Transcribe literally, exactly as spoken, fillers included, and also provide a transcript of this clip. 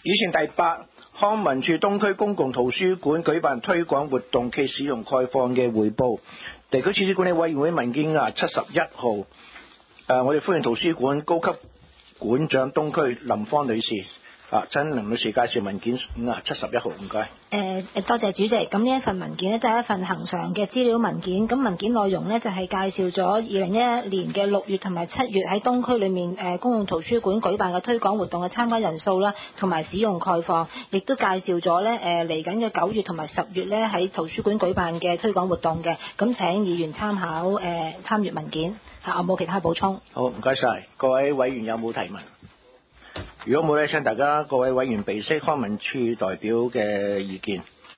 以前第八，康文署東區公共圖書館舉辦推廣活動暨使用概況嘅匯報。地區設施管理委員會文件啊七十一號，誒、呃，我哋歡迎圖書館高級館長東區林芳女士。啊，請林女士介紹文件啊七十一號，唔該。誒、 呃、多謝主席。咁呢一份文件呢，就係一份恆常嘅資料文件。咁文件內容呢，就係介紹咗二零一一年嘅六月同埋七月喺東區裏面誒、呃、公共圖書館舉辦嘅推廣活動嘅參加人數啦，同埋使用概況，亦都介紹咗呢誒嚟緊嘅九月同埋十月呢喺圖書館舉辦嘅推廣活動嘅。咁請議員參考誒、呃、參閱文件嚇，我冇其他補充。 好，唔該晒。各位委員有冇提問？如果冇咧，請大家各位委員備悉康文署代表嘅意見。